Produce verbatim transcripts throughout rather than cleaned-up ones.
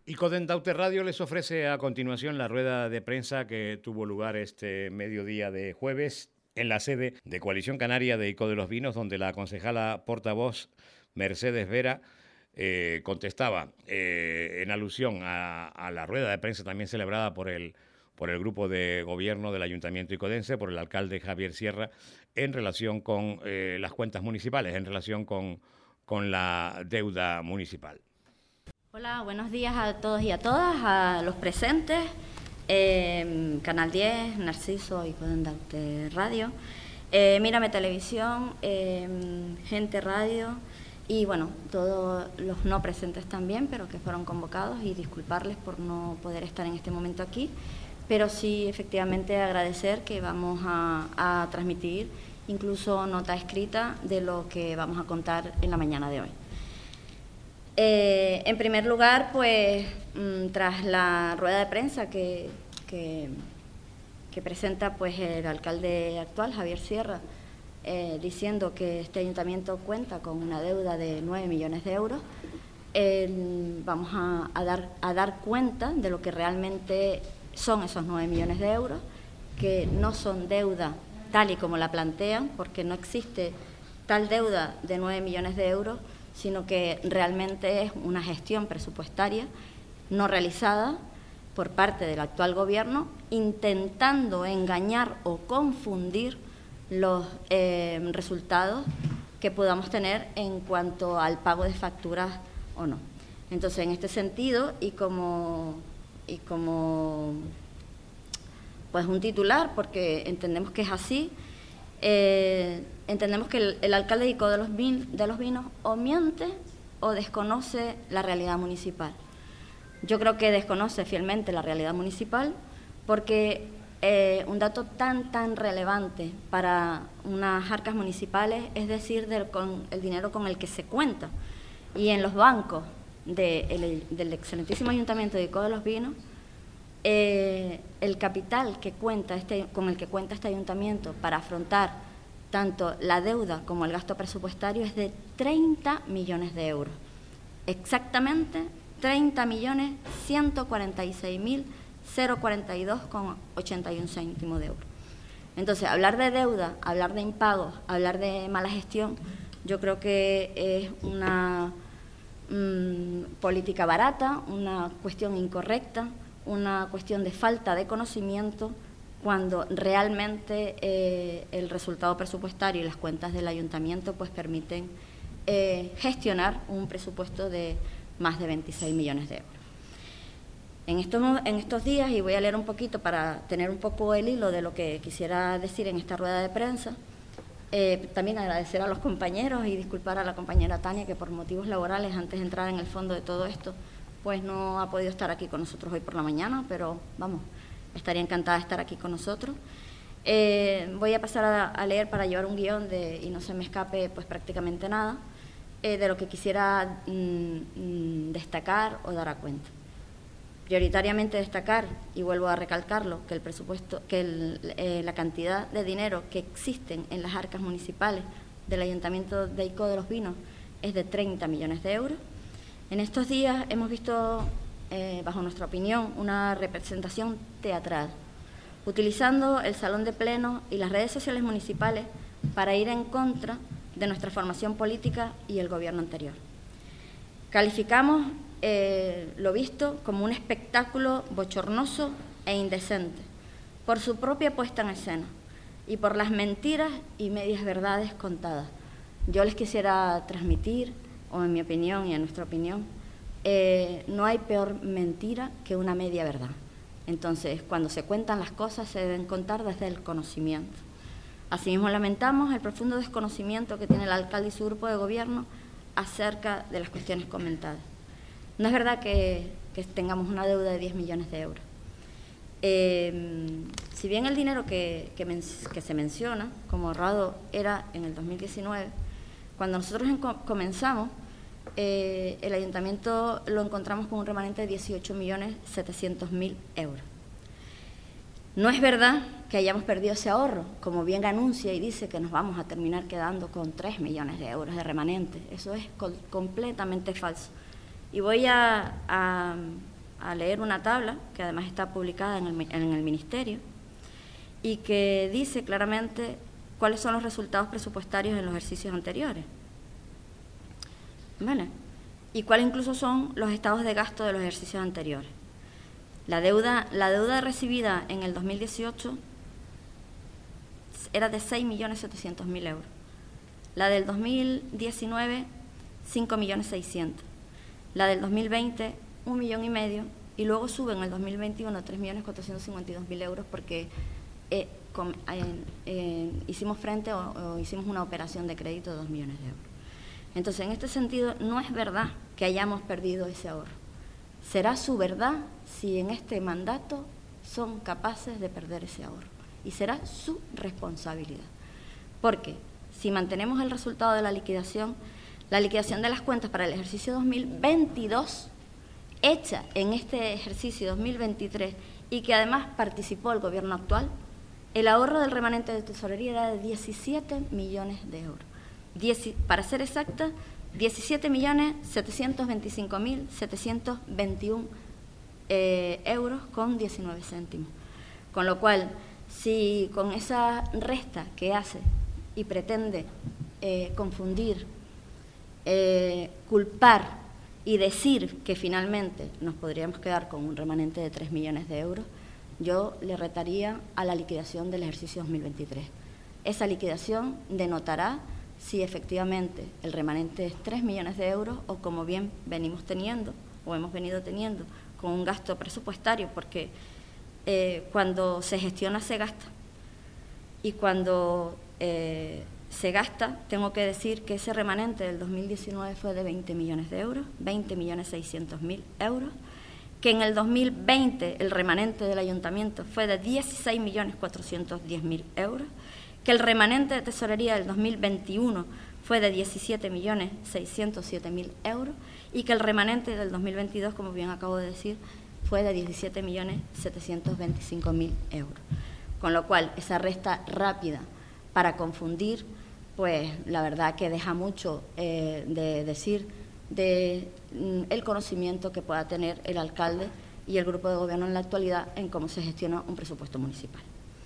Y Codendaute Radio les ofrece a continuación la rueda de prensa que tuvo lugar este mediodía de jueves en la sede de Coalición Canaria de ICO de los Vinos, donde la concejala portavoz Mercedes Vera eh, contestaba eh, en alusión a, a la rueda de prensa también celebrada por el, por el grupo de gobierno del Ayuntamiento icodense, por el alcalde Javier Sierra, en relación con eh, las cuentas municipales, en relación con, con la deuda municipal. Hola, buenos días a todos y a todas, a los presentes, eh, Canal diez, Narciso y Codendaute Radio, eh, Mírame Televisión, eh, Gente Radio y bueno, todos los no presentes también, pero que fueron convocados, y disculparles por no poder estar en este momento aquí, pero sí efectivamente agradecer que vamos a, a transmitir incluso nota escrita de lo que vamos a contar en la mañana de hoy. Eh, en primer lugar, pues, mmm, tras la rueda de prensa que, que, que presenta pues, el alcalde actual, Javier Sierra, eh, diciendo que este ayuntamiento cuenta con una deuda de nueve millones de euros, eh, vamos a, a, dar, a dar cuenta de lo que realmente son esos nueve millones de euros, que no son deuda tal y como la plantean, porque no existe tal deuda de nueve millones de euros, sino que realmente es una gestión presupuestaria no realizada por parte del actual gobierno, intentando engañar o confundir los eh, resultados que podamos tener en cuanto al pago de facturas o no. Entonces, en este sentido, y como, y como pues un titular, porque entendemos que es así, Eh, entendemos que el, el alcalde de ICO de los, vin, de los Vinos o miente o desconoce la realidad municipal. Yo creo que desconoce fielmente la realidad municipal porque eh, un dato tan, tan relevante para unas arcas municipales es decir, del, con el dinero con el que se cuenta. Y en los bancos de, el, del excelentísimo ayuntamiento de ICO de los Vinos, Eh, el capital que cuenta este, con el que cuenta este ayuntamiento para afrontar tanto la deuda como el gasto presupuestario es de treinta millones de euros. Exactamente treinta millones ciento cuarenta y seis mil cuarenta y dos con ochenta y un céntimos de euros. Entonces, hablar de deuda, hablar de impagos, hablar de mala gestión, yo creo que es una mmm, política barata, una cuestión incorrecta, una cuestión de falta de conocimiento, cuando realmente eh, el resultado presupuestario y las cuentas del ayuntamiento pues permiten eh, gestionar un presupuesto de más de veintiséis millones de euros. En estos, en estos días, y voy a leer un poquito para tener un poco el hilo de lo que quisiera decir en esta rueda de prensa, eh, también agradecer a los compañeros y disculpar a la compañera Tania, que por motivos laborales, antes de entrar en el fondo de todo esto, pues no ha podido estar aquí con nosotros hoy por la mañana, pero vamos, estaría encantada de estar aquí con nosotros. Eh, voy a pasar a, a leer para llevar un guión de, y no se me escape pues prácticamente nada, eh, de lo que quisiera mm, destacar o dar a cuenta. Prioritariamente destacar, y vuelvo a recalcarlo, que el presupuesto, que el, eh, la cantidad de dinero que existen en las arcas municipales del Ayuntamiento de ICO de los Vinos es de treinta millones de euros. En estos días hemos visto, eh, bajo nuestra opinión, una representación teatral, utilizando el salón de pleno y las redes sociales municipales para ir en contra de nuestra formación política y el gobierno anterior. Calificamos eh, lo visto como un espectáculo bochornoso e indecente, por su propia puesta en escena y por las mentiras y medias verdades contadas. Yo les quisiera transmitir, o en mi opinión y en nuestra opinión, eh, no hay peor mentira que una media verdad. Entonces, cuando se cuentan las cosas, se deben contar desde el conocimiento. Asimismo, lamentamos el profundo desconocimiento que tiene el alcalde y su grupo de gobierno acerca de las cuestiones comentadas. No es verdad que, que tengamos una deuda de diez millones de euros. Eh, si bien el dinero que, que, men que se menciona como ahorrado era en el dos mil diecinueve, cuando nosotros comenzamos, eh, el ayuntamiento lo encontramos con un remanente de dieciocho millones setecientos mil euros. No es verdad que hayamos perdido ese ahorro, como bien anuncia y dice que nos vamos a terminar quedando con tres millones de euros de remanente. Eso es completamente falso. Y voy a, a, a leer una tabla, que además está publicada en el, en el Ministerio, y que dice claramente cuáles son los resultados presupuestarios en los ejercicios anteriores. ¿Vale? Y cuáles incluso son los estados de gasto de los ejercicios anteriores. La deuda, la deuda recibida en el dos mil dieciocho era de seis millones setecientos mil euros. La del dos mil diecinueve, cinco millones seiscientos. La del dos mil veinte, un millón y medio. Y luego sube en el dos mil veintiuno a tres millones cuatrocientos cincuenta y dos mil euros porque eh, con, eh, eh, hicimos frente o, o hicimos una operación de crédito de dos millones de euros. Entonces, en este sentido, no es verdad que hayamos perdido ese ahorro. Será su verdad si en este mandato son capaces de perder ese ahorro. Y será su responsabilidad. Porque si mantenemos el resultado de la liquidación, la liquidación de las cuentas para el ejercicio dos mil veintidós, hecha en este ejercicio dos mil veintitrés y que además participó el gobierno actual, el ahorro del remanente de tesorería era de diecisiete millones de euros. Dieci, para ser exacta, diecisiete millones setecientos veinticinco mil setecientos veintiuno eh, euros con diecinueve céntimos. Con lo cual, si con esa resta que hace y pretende eh, confundir, eh, culpar y decir que finalmente nos podríamos quedar con un remanente de tres millones de euros, yo le retaría a la liquidación del ejercicio dos mil veintitrés. Esa liquidación denotará si efectivamente el remanente es tres millones de euros o como bien venimos teniendo o hemos venido teniendo con un gasto presupuestario, porque eh, cuando se gestiona se gasta y cuando eh, se gasta, tengo que decir que ese remanente del dos mil diecinueve fue de veinte millones de euros, veinte millones seiscientos mil euros, que en el dos mil veinte el remanente del ayuntamiento fue de dieciséis millones cuatrocientos diez mil euros, que el remanente de tesorería del dos mil veintiuno fue de diecisiete millones seiscientos siete mil euros y que el remanente del dos mil veintidós, como bien acabo de decir, fue de diecisiete millones setecientos veinticinco mil euros. Con lo cual, esa resta rápida para confundir, pues la verdad que deja mucho eh, de decir de mm, el conocimiento que pueda tener el alcalde y el grupo de gobierno en la actualidad en cómo se gestiona un presupuesto municipal.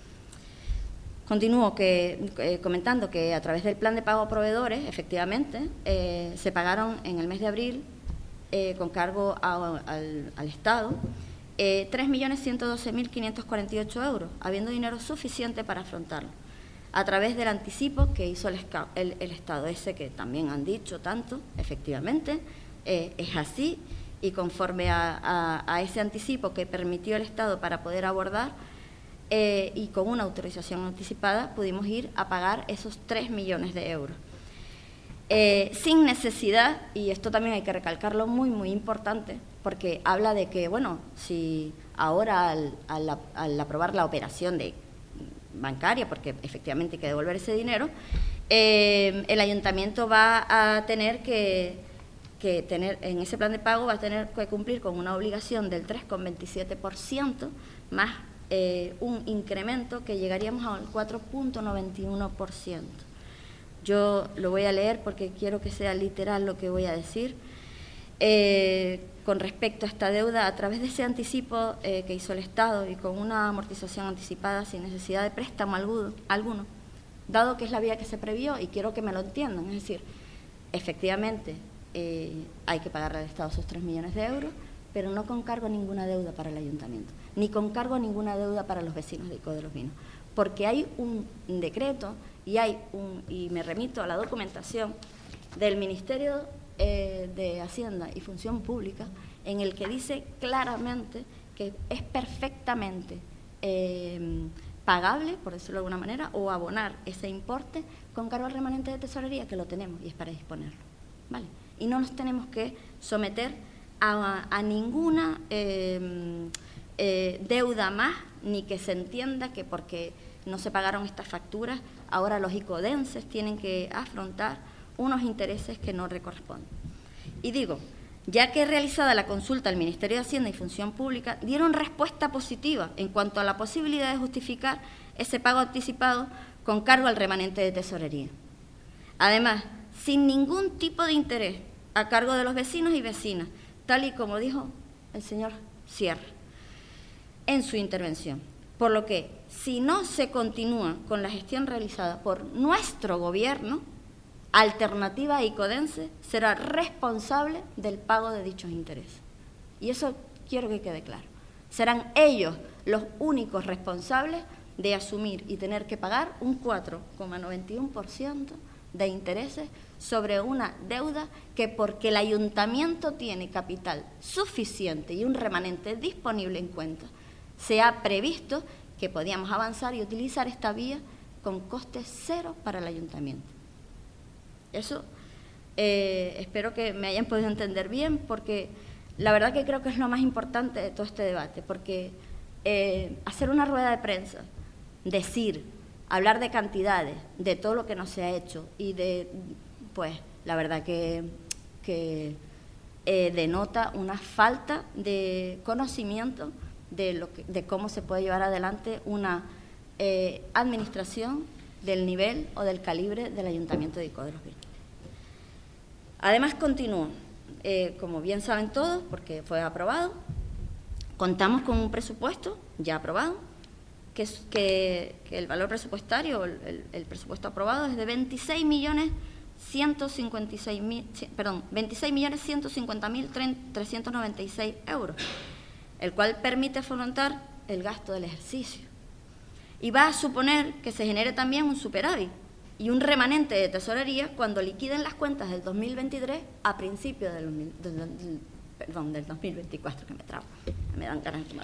Continúo que, eh, comentando que a través del plan de pago a proveedores, efectivamente, eh, se pagaron en el mes de abril, eh, con cargo a, al, al Estado, eh, tres millones ciento doce mil quinientos cuarenta y ocho euros, habiendo dinero suficiente para afrontarlo, a través del anticipo que hizo el, el, el Estado, ese que también han dicho tanto, efectivamente, eh, es así, y conforme a, a, a ese anticipo que permitió el Estado para poder abordar, Eh, y con una autorización anticipada pudimos ir a pagar esos tres millones de euros. Eh, sin necesidad, y esto también hay que recalcarlo, muy, muy importante, porque habla de que, bueno, si ahora al, al, al aprobar la operación de bancaria, porque efectivamente hay que devolver ese dinero, eh, el ayuntamiento va a tener que, que tener, en ese plan de pago va a tener que cumplir con una obligación del tres coma veintisiete por ciento más Eh, un incremento que llegaríamos al cuatro coma noventa y uno por ciento. Yo lo voy a leer porque quiero que sea literal lo que voy a decir. Eh, con respecto a esta deuda, a través de ese anticipo eh, que hizo el Estado y con una amortización anticipada sin necesidad de préstamo alguno, alguno, dado que es la vía que se previó, y quiero que me lo entiendan, es decir, efectivamente eh, hay que pagarle al Estado esos tres millones de euros, pero no con cargo a ninguna deuda para el ayuntamiento, ni con cargo a ninguna deuda para los vecinos de Ico de los Vinos, porque hay un decreto y hay un y me remito a la documentación del Ministerio eh, de Hacienda y Función Pública, en el que dice claramente que es perfectamente eh, pagable, por decirlo de alguna manera, o abonar ese importe con cargo al remanente de tesorería, que lo tenemos y es para disponerlo, ¿vale? Y no nos tenemos que someter a, a ninguna eh, eh, deuda más, ni que se entienda que porque no se pagaron estas facturas, ahora los icodenses tienen que afrontar unos intereses que no le corresponden. Y digo, ya que realizada la consulta al Ministerio de Hacienda y Función Pública, dieron respuesta positiva en cuanto a la posibilidad de justificar ese pago anticipado con cargo al remanente de tesorería. Además, sin ningún tipo de interés a cargo de los vecinos y vecinas, tal y como dijo el señor cierre en su intervención. Por lo que, si no se continúa con la gestión realizada por nuestro gobierno, Alternativa Icodense será responsable del pago de dichos intereses. Y eso quiero que quede claro. Serán ellos los únicos responsables de asumir y tener que pagar un cuatro coma noventa y uno por ciento de intereses sobre una deuda que, porque el ayuntamiento tiene capital suficiente y un remanente disponible en cuenta, se ha previsto que podíamos avanzar y utilizar esta vía con coste cero para el ayuntamiento. Eso eh, espero que me hayan podido entender bien, porque la verdad que creo que es lo más importante de todo este debate, porque eh, hacer una rueda de prensa, decir, hablar de cantidades, de todo lo que no se ha hecho y de, pues, la verdad que, que eh, denota una falta de conocimiento de, lo que, de cómo se puede llevar adelante una eh, administración del nivel o del calibre del Ayuntamiento de Ico de los Vinos. Además, continúo, eh, como bien saben todos, porque fue aprobado, contamos con un presupuesto ya aprobado, que, es, que, que el valor presupuestario, el, el, el presupuesto aprobado es de veintiséis millones ciento cincuenta y seis mil, perdón, veintiséis millones ciento cincuenta mil trescientos noventa y seis euros, el cual permite afrontar el gasto del ejercicio. Y va a suponer que se genere también un superávit y un remanente de tesorería cuando liquiden las cuentas del dos mil veintitrés a principios del, del, del, perdón, del dos mil veinticuatro, que me trabo, me dan ganas de tomar.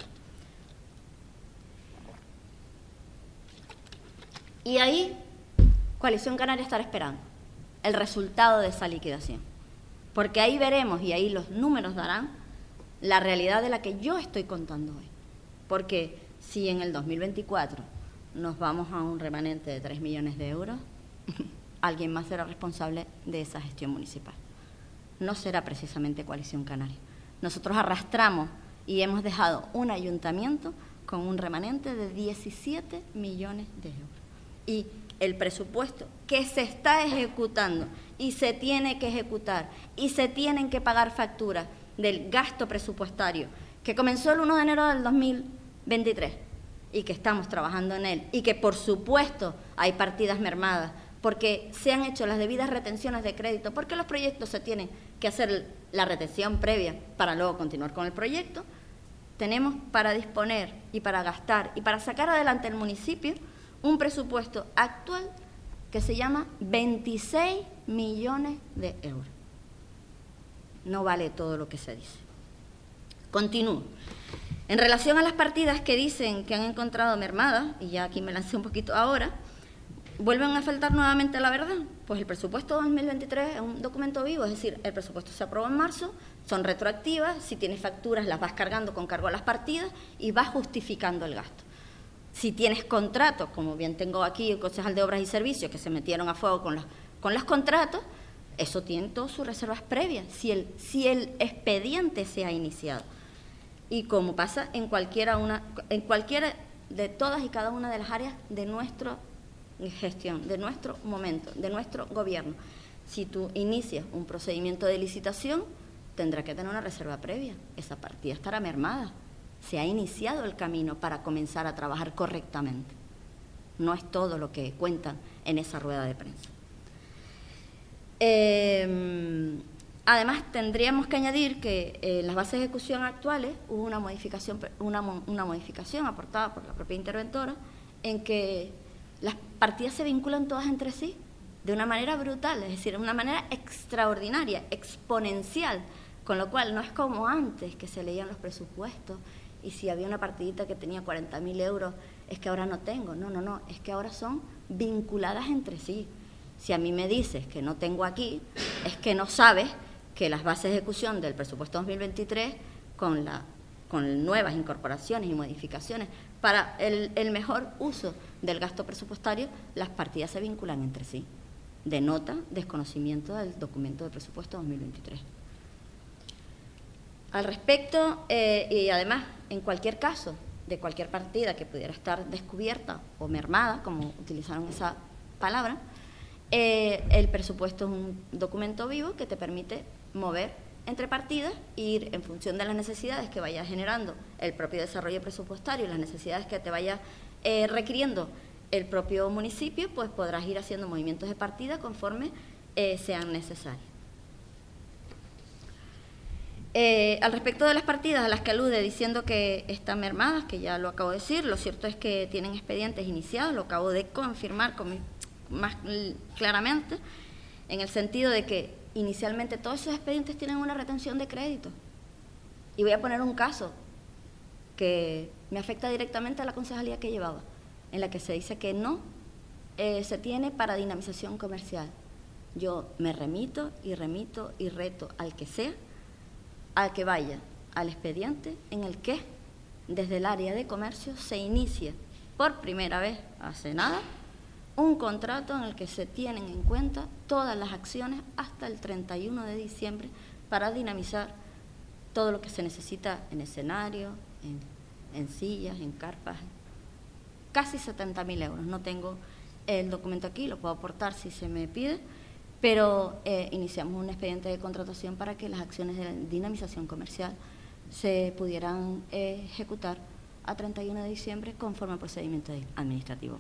Y ahí, Coalición Canaria estará esperando el resultado de esa liquidación, porque ahí veremos, y ahí los números darán la realidad de la que yo estoy contando hoy. Porque si en el dos mil veinticuatro nos vamos a un remanente de tres millones de euros, alguien más será responsable de esa gestión municipal. No será precisamente Coalición Canaria. Nosotros arrastramos y hemos dejado un ayuntamiento con un remanente de diecisiete millones de euros. Y el presupuesto que se está ejecutando y se tiene que ejecutar y se tienen que pagar facturas del gasto presupuestario que comenzó el primero de enero del dos mil veintitrés y que estamos trabajando en él, y que por supuesto hay partidas mermadas porque se han hecho las debidas retenciones de crédito, porque los proyectos se tienen que hacer la retención previa para luego continuar con el proyecto. Tenemos para disponer y para gastar y para sacar adelante el municipio un presupuesto actual que se llama veintiséis millones de euros. No vale todo lo que se dice. Continúo. En relación a las partidas que dicen que han encontrado mermadas, y ya aquí me lancé un poquito ahora, vuelven a faltar nuevamente la verdad. Pues el presupuesto dos mil veintitrés es un documento vivo, es decir, el presupuesto se aprobó en marzo, son retroactivas, si tienes facturas las vas cargando con cargo a las partidas y vas justificando el gasto. Si tienes contratos, como bien tengo aquí el concejal de Obras y Servicios, que se metieron a fuego con los, con los contratos, eso tiene todas sus reservas previas, si el, si el expediente se ha iniciado. Y como pasa en cualquiera, una, en cualquiera de todas y cada una de las áreas de nuestra gestión, de nuestro momento, de nuestro gobierno. Si tú inicias un procedimiento de licitación, tendrá que tener una reserva previa. Esa partida estará mermada. Se ha iniciado el camino para comenzar a trabajar correctamente. No es todo lo que cuentan en esa rueda de prensa. Eh, además, tendríamos que añadir que en eh, las bases de ejecución actuales hubo una modificación, una, una modificación aportada por la propia interventora en que las partidas se vinculan todas entre sí de una manera brutal, es decir, de una manera extraordinaria, exponencial, con lo cual no es como antes que se leían los presupuestos y si había una partidita que tenía cuarenta mil euros, es que ahora no tengo. No, no, no, es que ahora son vinculadas entre sí. Si a mí me dices que no tengo aquí, es que no sabes que las bases de ejecución del presupuesto dos mil veintitrés, con, la, con nuevas incorporaciones y modificaciones para el, el mejor uso del gasto presupuestario, las partidas se vinculan entre sí. Denota desconocimiento del documento de presupuesto dos mil veintitrés. Al respecto, eh, y además, en cualquier caso, de cualquier partida que pudiera estar descubierta o mermada, como utilizaron esa palabra, eh, el presupuesto es un documento vivo que te permite mover entre partidas e ir en función de las necesidades que vaya generando el propio desarrollo presupuestario y las necesidades que te vaya eh, requiriendo el propio municipio, pues podrás ir haciendo movimientos de partida conforme eh, sean necesarios. Eh, al respecto de las partidas a las que alude diciendo que están mermadas, que ya lo acabo de decir, lo cierto es que tienen expedientes iniciados, lo acabo de confirmar con mi, más claramente, en el sentido de que inicialmente todos esos expedientes tienen una retención de crédito. Y voy a poner un caso que me afecta directamente a la concejalía que llevaba, en la que se dice que no eh, se tiene para dinamización comercial. Yo me remito y remito y reto al que sea, al que vaya al expediente en el que desde el área de comercio se inicia por primera vez, hace nada, un contrato en el que se tienen en cuenta todas las acciones hasta el treinta y uno de diciembre para dinamizar todo lo que se necesita en escenario, en, en sillas, en carpas, casi setenta mil euros. No tengo el documento aquí, lo puedo aportar si se me pide, pero eh, iniciamos un expediente de contratación para que las acciones de dinamización comercial se pudieran eh, ejecutar a treinta y uno de diciembre conforme al procedimiento administrativo.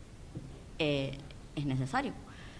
Eh, es necesario.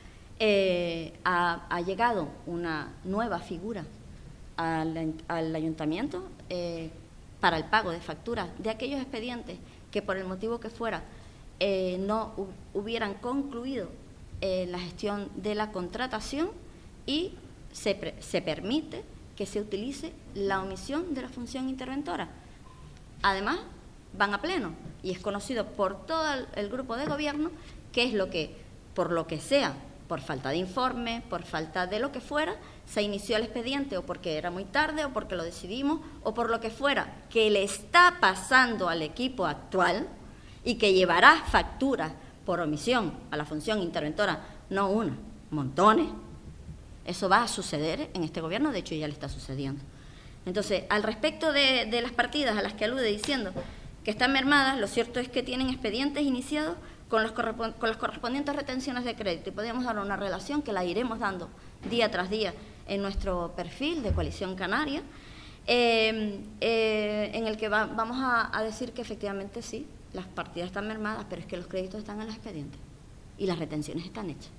Eh, ha, ha llegado una nueva figura al, al ayuntamiento eh, para el pago de facturas de aquellos expedientes que por el motivo que fuera eh, no hubieran concluido eh, la gestión de la contratación y se, pre, se permite que se utilice la omisión de la función interventora. Además, van a pleno y es conocido por todo el, el grupo de gobierno que es lo que, por lo que sea, por falta de informe, por falta de lo que fuera, se inició el expediente o porque era muy tarde o porque lo decidimos o por lo que fuera, que le está pasando al equipo actual y que llevará facturas por omisión a la función interventora, no una, montones. Eso va a suceder en este gobierno, de hecho ya le está sucediendo. Entonces, al respecto de, de las partidas a las que alude diciendo que están mermadas, lo cierto es que tienen expedientes iniciados con, los con las correspondientes retenciones de crédito y podríamos dar una relación que la iremos dando día tras día en nuestro perfil de Coalición Canaria, eh, eh, en el que va, vamos a, a decir que efectivamente sí, las partidas están mermadas, pero es que los créditos están en los expedientes y las retenciones están hechas.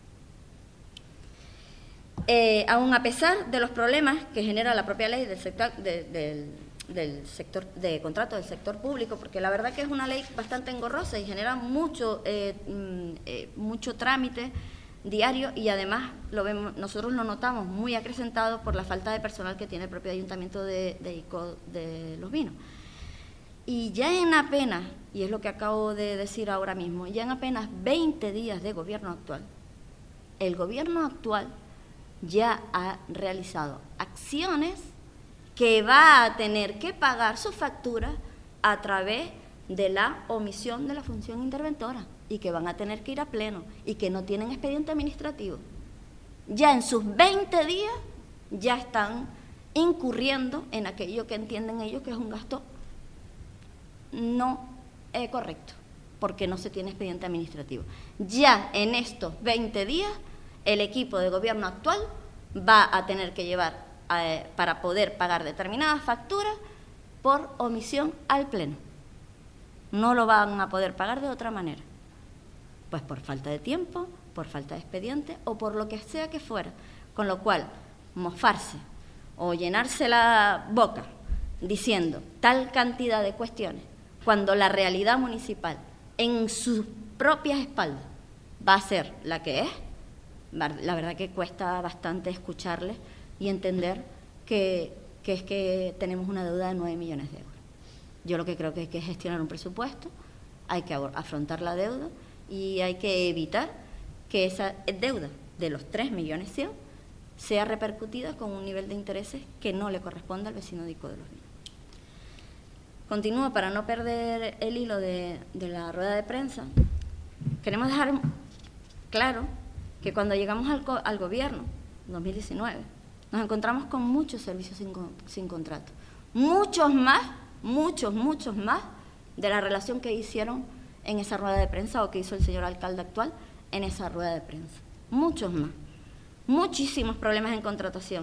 Eh, aún a pesar de los problemas que genera la propia ley del sector, de, de, del sector de contrato del sector público, porque la verdad que es una ley bastante engorrosa y genera mucho, eh, eh, mucho trámite diario y además lo vemos, nosotros lo notamos muy acrecentado por la falta de personal que tiene el propio ayuntamiento de, de, Ico, de Los Vinos. Y ya en apenas, y es lo que acabo de decir ahora mismo, ya en apenas veinte días de gobierno actual, el gobierno actual ya ha realizado acciones que va a tener que pagar su factura a través de la omisión de la función interventora y que van a tener que ir a pleno y que no tienen expediente administrativo. Ya en sus veinte días ya están incurriendo en aquello que entienden ellos que es un gasto no eh, correcto, porque no se tiene expediente administrativo. Ya en estos veinte días, el equipo de gobierno actual va a tener que llevar, eh, para poder pagar determinadas facturas, por omisión al pleno. No lo van a poder pagar de otra manera, pues por falta de tiempo, por falta de expediente o por lo que sea que fuera. Con lo cual, mofarse o llenarse la boca diciendo tal cantidad de cuestiones, cuando la realidad municipal en sus propias espaldas va a ser la que es, la verdad que cuesta bastante escucharles y entender que, que es que tenemos una deuda de nueve millones de euros. Yo lo que creo que hay que gestionar un presupuesto, hay que afrontar la deuda y hay que evitar que esa deuda de los tres millones cien sea repercutida con un nivel de intereses que no le corresponde al vecino de Ico de los Vinos. Continúo para no perder el hilo de, de la rueda de prensa. Queremos dejar claro que cuando llegamos al, al gobierno, en dos mil diecinueve, nos encontramos con muchos servicios sin, sin contrato. Muchos más, muchos, muchos más de la relación que hicieron en esa rueda de prensa o que hizo el señor alcalde actual en esa rueda de prensa. Muchos más. Muchísimos problemas en contratación.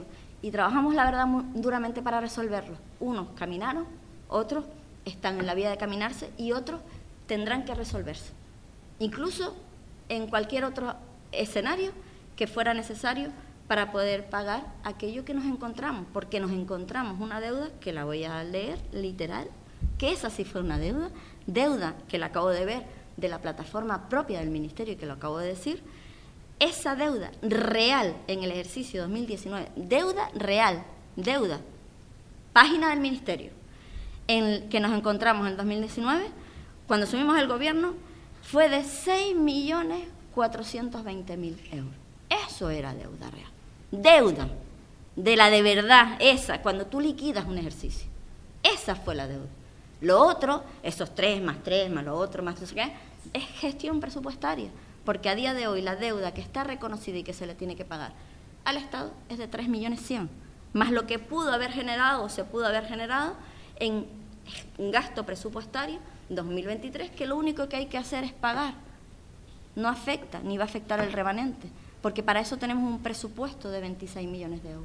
y trabajamos, la verdad, muy duramente para resolverlo. Unos caminaron, otros están en la vía de caminarse y otros tendrán que resolverse. Incluso en cualquier otro escenario que fuera necesario para poder pagar aquello que nos encontramos, porque nos encontramos una deuda, que la voy a leer literal, que esa sí fue una deuda, deuda que la acabo de ver de la plataforma propia del Ministerio y que lo acabo de decir, esa deuda real en el ejercicio dos mil diecinueve, deuda real, deuda, página del Ministerio, en que nos encontramos en el dos mil diecinueve, cuando asumimos el gobierno, fue de seis millones cuatrocientos veinte mil euros. Eso era deuda real. Deuda, de la de verdad, esa, cuando tú liquidas un ejercicio. Esa fue la deuda. Lo otro, esos tres más tres, más lo otro, más no sé qué, es gestión presupuestaria. Porque a día de hoy la deuda que está reconocida y que se le tiene que pagar al Estado es de tres millones cien, más lo que pudo haber generado o se pudo haber generado en gasto presupuestario dos mil veintitrés, que lo único que hay que hacer es pagar. No afecta, ni va a afectar el remanente, porque para eso tenemos un presupuesto de veintiséis millones de euros.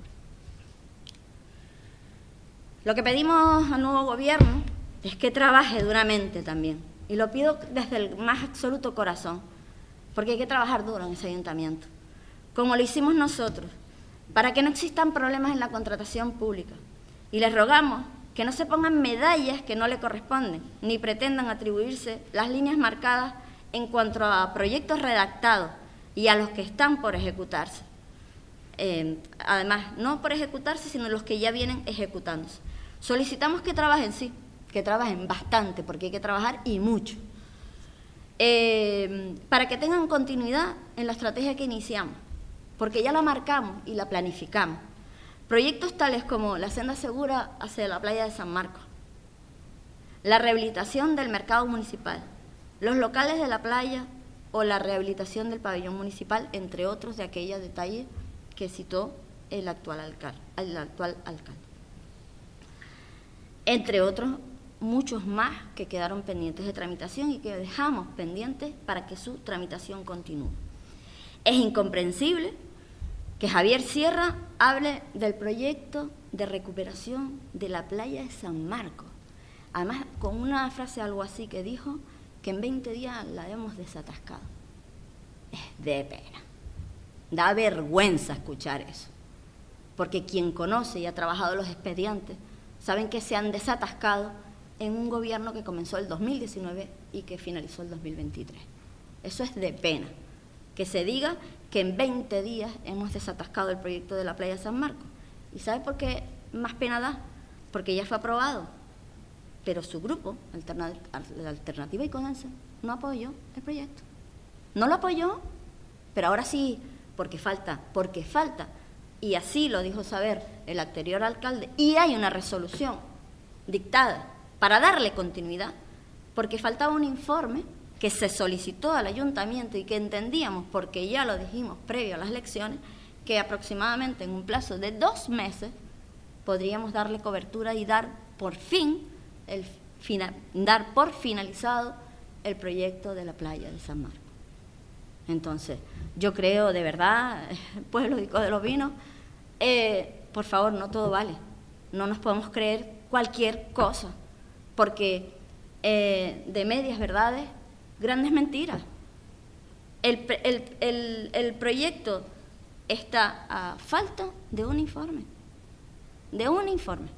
Lo que pedimos al nuevo gobierno es que trabaje duramente también, y lo pido desde el más absoluto corazón, porque hay que trabajar duro en ese ayuntamiento, como lo hicimos nosotros, para que no existan problemas en la contratación pública. Y les rogamos que no se pongan medallas que no le corresponden, ni pretendan atribuirse las líneas marcadas en cuanto a proyectos redactados y a los que están por ejecutarse. Eh, además, no por ejecutarse, sino los que ya vienen ejecutándose. Solicitamos que trabajen, sí, que trabajen bastante, porque hay que trabajar y mucho. Eh, para que tengan continuidad en la estrategia que iniciamos, porque ya la marcamos y la planificamos. Proyectos tales como la senda segura hacia la playa de San Marcos, la rehabilitación del mercado municipal, los locales de la playa o la rehabilitación del pabellón municipal, entre otros de aquellos detalles que citó el actual alcalde, el actual alcalde. Entre otros, muchos más que quedaron pendientes de tramitación y que dejamos pendientes para que su tramitación continúe. Es incomprensible que Javier Sierra hable del proyecto de recuperación de la playa de San Marcos, además con una frase algo así que dijo que en veinte días la hemos desatascado. Es de pena, da vergüenza escuchar eso, porque quien conoce y ha trabajado los expedientes saben que se han desatascado en un gobierno que comenzó el dos mil diecinueve y que finalizó el dos mil veintitrés. Eso es de pena, que se diga que en veinte días hemos desatascado el proyecto de la playa de San Marcos. ¿Y sabe por qué más pena da? Porque ya fue aprobado, pero su grupo, la Alternativa Icodense, no apoyó el proyecto. No lo apoyó, pero ahora sí, porque falta, porque falta, y así lo dijo saber el anterior alcalde, y hay una resolución dictada para darle continuidad, porque faltaba un informe que se solicitó al ayuntamiento y que entendíamos, porque ya lo dijimos previo a las elecciones, que aproximadamente en un plazo de dos meses podríamos darle cobertura y dar por fin, el final, dar por finalizado el proyecto de la playa de San Marcos. Entonces, yo creo de verdad, pueblo de los Vinos, eh, por favor, no todo vale, no nos podemos creer cualquier cosa, porque eh, de medias verdades, grandes mentiras. El, el, el, el proyecto está a falta de un informe, de un informe.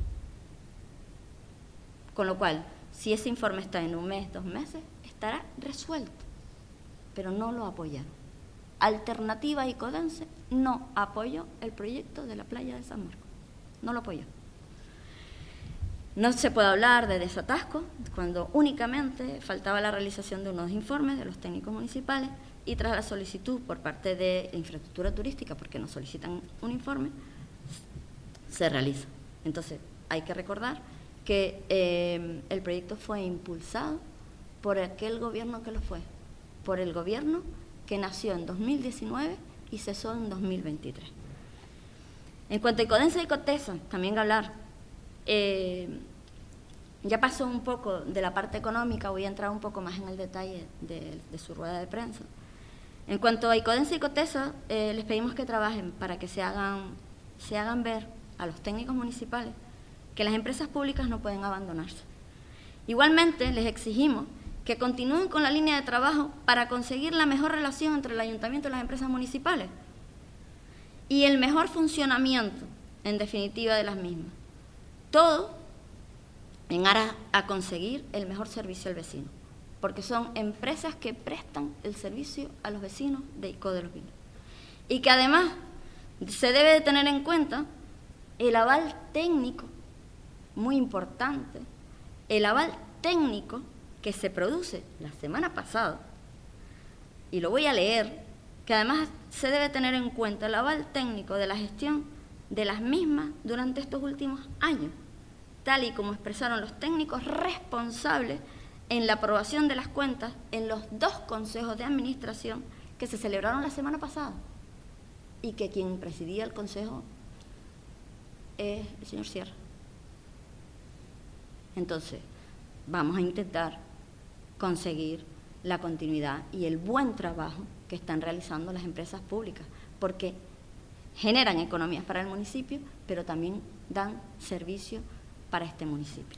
Con lo cual, si ese informe está en un mes, dos meses, estará resuelto, pero no lo apoyaron. Alternativa Icodense no apoyó el proyecto de la playa de San Marcos, no lo apoyó. No se puede hablar de desatasco cuando únicamente faltaba la realización de unos informes de los técnicos municipales y tras la solicitud por parte de infraestructura turística, porque nos solicitan un informe, se realiza. Entonces, hay que recordar que eh, el proyecto fue impulsado por aquel gobierno que lo fue, por el gobierno que nació en dos mil diecinueve y cesó en dos mil veintitrés. En cuanto a Icodense y Cotesa, también hablar, eh, ya pasó un poco de la parte económica, voy a entrar un poco más en el detalle de, de su rueda de prensa. En cuanto a Icodense y Cotesa, eh, les pedimos que trabajen para que se hagan, se hagan ver a los técnicos municipales que las empresas públicas no pueden abandonarse. Igualmente, les exigimos que continúen con la línea de trabajo para conseguir la mejor relación entre el ayuntamiento y las empresas municipales y el mejor funcionamiento, en definitiva, de las mismas. Todo en aras a conseguir el mejor servicio al vecino, porque son empresas que prestan el servicio a los vecinos de Icod de los Vinos. Y que además se debe de tener en cuenta el aval técnico, muy importante, el aval técnico que se produce la semana pasada, y lo voy a leer, que además se debe tener en cuenta el aval técnico de la gestión de las mismas durante estos últimos años, tal y como expresaron los técnicos responsables en la aprobación de las cuentas en los dos consejos de administración que se celebraron la semana pasada, y que quien presidía el consejo es el señor Sierra. Entonces, vamos a intentar conseguir la continuidad y el buen trabajo que están realizando las empresas públicas, porque generan economías para el municipio, pero también dan servicio para este municipio.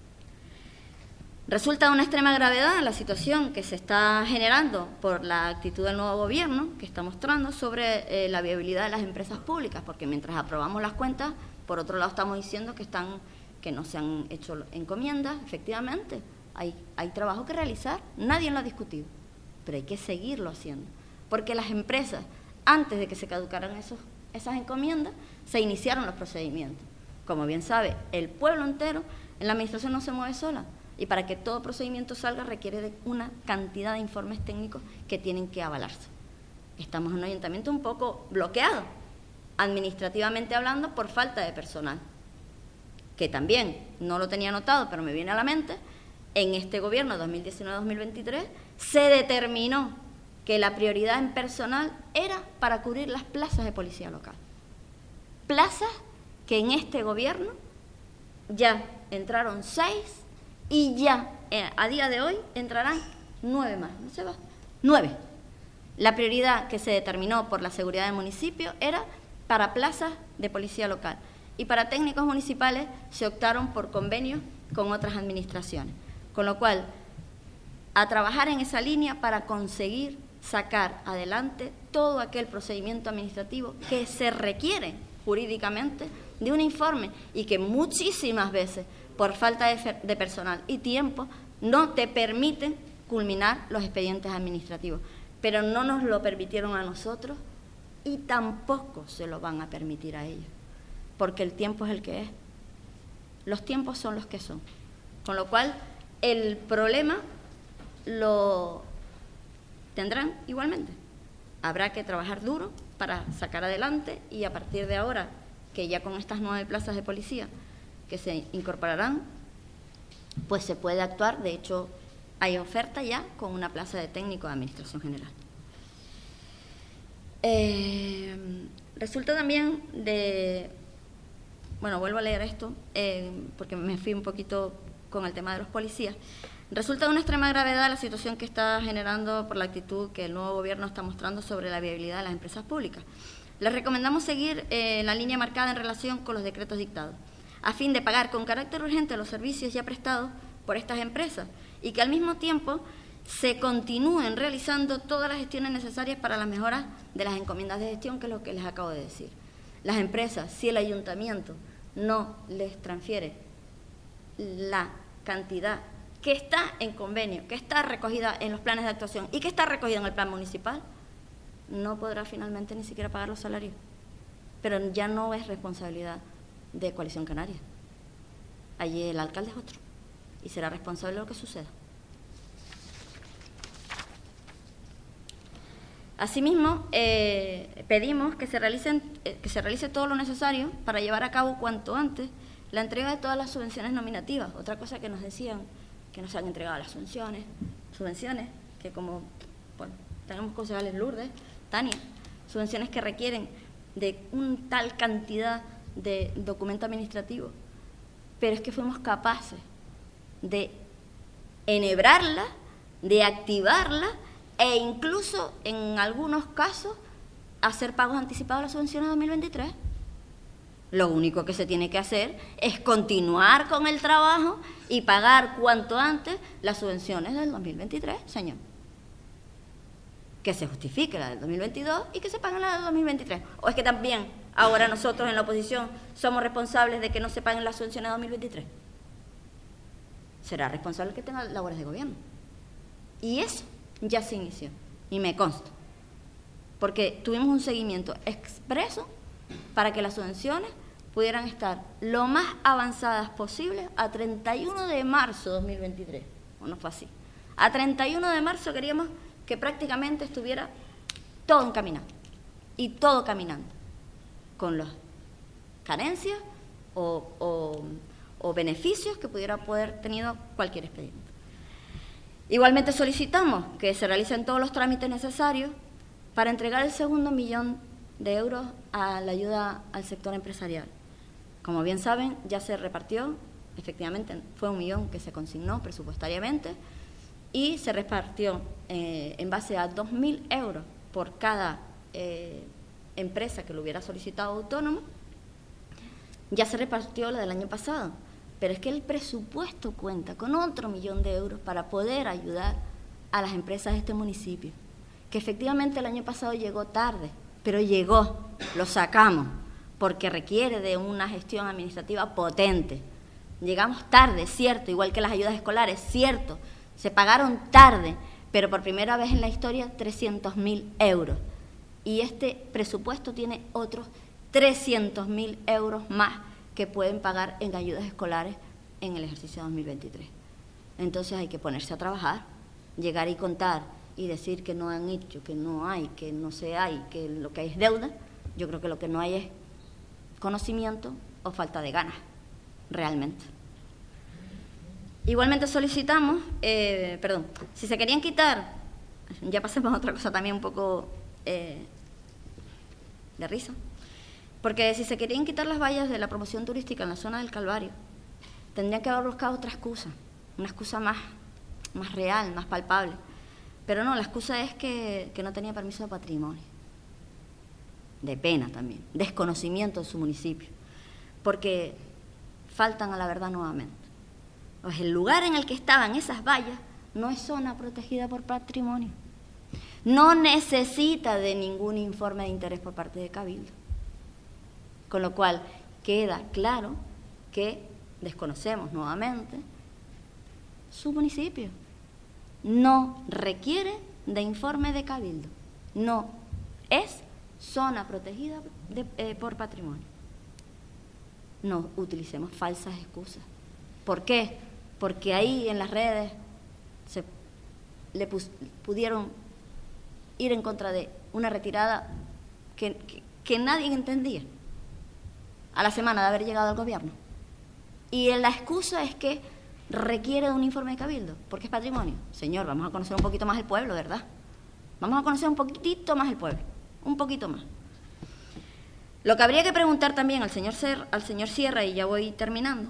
Resulta de una extrema gravedad la situación que se está generando por la actitud del nuevo gobierno que está mostrando sobre eh, la viabilidad de las empresas públicas, porque mientras aprobamos las cuentas, por otro lado estamos diciendo que, están, que no se han hecho encomiendas. Efectivamente, hay, hay trabajo que realizar, nadie lo ha discutido, pero hay que seguirlo haciendo, porque las empresas, antes de que se caducaran esos, esas encomiendas, se iniciaron los procedimientos. Como bien sabe, el pueblo entero en la administración no se mueve sola, y para que todo procedimiento salga requiere de una cantidad de informes técnicos que tienen que avalarse. Estamos en un ayuntamiento un poco bloqueado, administrativamente hablando, por falta de personal, que también no lo tenía anotado, pero me viene a la mente. En este gobierno dos mil diecinueve dos mil veintitrés se determinó que la prioridad en personal era para cubrir las plazas de policía local. Plazas que en este gobierno ya entraron seis y ya eh, a día de hoy entrarán nueve más. ¿No se va? Nueve. La prioridad que se determinó por la seguridad del municipio era para plazas de policía local, y para técnicos municipales se optaron por convenios con otras administraciones. Con lo cual, a trabajar en esa línea para conseguir sacar adelante todo aquel procedimiento administrativo que se requiere jurídicamente de un informe, y que muchísimas veces, por falta de, de personal y tiempo, no te permiten culminar los expedientes administrativos. Pero no nos lo permitieron a nosotros y tampoco se lo van a permitir a ellos, porque el tiempo es el que es. Los tiempos son los que son. Con lo cual, el problema lo tendrán igualmente. Habrá que trabajar duro para sacar adelante, y a partir de ahora, que ya con estas nueve plazas de policía que se incorporarán, pues se puede actuar. De hecho, hay oferta ya con una plaza de técnico de Administración General. Eh, resulta también de... Bueno, vuelvo a leer esto, eh, porque me fui un poquito con el tema de los policías. Resulta de una extrema gravedad la situación que está generando por la actitud que el nuevo gobierno está mostrando sobre la viabilidad de las empresas públicas. Les recomendamos seguir eh, la línea marcada en relación con los decretos dictados, a fin de pagar con carácter urgente los servicios ya prestados por estas empresas, y que al mismo tiempo se continúen realizando todas las gestiones necesarias para las mejoras de las encomiendas de gestión, que es lo que les acabo de decir. Las empresas, si el ayuntamiento no les transfiere la cantidad que está en convenio, que está recogida en los planes de actuación y que está recogida en el plan municipal, no podrá finalmente ni siquiera pagar los salarios. Pero ya no es responsabilidad de Coalición Canaria. Allí el alcalde es otro y será responsable de lo que suceda. Asimismo, eh, pedimos que se, realicen, eh, que se realice todo lo necesario para llevar a cabo cuanto antes la entrega de todas las subvenciones nominativas. Otra cosa que nos decían, que no se han entregado las subvenciones, subvenciones que como, bueno, tenemos concejales Lourdes, Tania, subvenciones que requieren de una tal cantidad de documento administrativo, pero es que fuimos capaces de enhebrarla, de activarla, e incluso en algunos casos hacer pagos anticipados a las subvenciones de dos mil veintitrés. Lo único que se tiene que hacer es continuar con el trabajo y pagar cuanto antes las subvenciones del dos mil veintitrés, señor. Que se justifique la del dos mil veintidós y que se paguen la del dos mil veintitrés. ¿O es que también ahora nosotros en la oposición somos responsables de que no se paguen las subvenciones de dos mil veintitrés? Será responsable el que tenga labores de gobierno. Y eso ya se inició, y me consta. Porque tuvimos un seguimiento expreso para que las subvenciones pudieran estar lo más avanzadas posible a treinta y uno de marzo de dos mil veintitrés. ¿O no fue así? A treinta y uno de marzo queríamos que prácticamente estuviera todo encaminado. Y todo caminando. Con las carencias o, o, o beneficios que pudiera poder tenido cualquier expediente. Igualmente solicitamos que se realicen todos los trámites necesarios para entregar el segundo millón de euros a la ayuda al sector empresarial. Como bien saben, ya se repartió, efectivamente fue un millón que se consignó presupuestariamente y se repartió eh, en base a dos mil euros por cada eh, empresa que lo hubiera solicitado autónomo. Ya se repartió la del año pasado, pero es que el presupuesto cuenta con otro millón de euros para poder ayudar a las empresas de este municipio, que efectivamente el año pasado llegó tarde, pero llegó, lo sacamos, porque requiere de una gestión administrativa potente. Llegamos tarde, cierto, igual que las ayudas escolares, cierto, se pagaron tarde, pero por primera vez en la historia trescientos mil euros. Y este presupuesto tiene otros trescientos mil euros más que pueden pagar en ayudas escolares en el ejercicio dos mil veintitrés. Entonces hay que ponerse a trabajar, llegar y contar y decir que no han hecho, que no hay, que no se hay, que lo que hay es deuda. Yo creo que lo que no hay es conocimiento o falta de ganas, realmente. Igualmente solicitamos, eh, perdón, si se querían quitar, ya pasemos a otra cosa también un poco eh, de risa, porque si se querían quitar las vallas de la promoción turística en la zona del Calvario, tendrían que haber buscado otra excusa, una excusa más, más real, más palpable. Pero no, la excusa es que, que no tenía permiso de patrimonio. De pena también, desconocimiento de su municipio, porque faltan a la verdad nuevamente. Pues el lugar en el que estaban esas vallas no es zona protegida por patrimonio. No necesita de ningún informe de interés por parte de Cabildo. Con lo cual queda claro que desconocemos nuevamente su municipio. No requiere de informe de Cabildo. No es zona protegida de, eh, por patrimonio. No utilicemos falsas excusas. ¿Por qué? Porque ahí en las redes se le pus, pudieron ir en contra de una retirada que, que, que nadie entendía a la semana de haber llegado al gobierno. Y la excusa es que requiere de un informe de Cabildo, porque es patrimonio. Señor, vamos a conocer un poquito más el pueblo, ¿verdad? Vamos a conocer un poquitito más el pueblo, un poquito más. Lo que habría que preguntar también al señor, Ser, al señor Sierra, y ya voy terminando,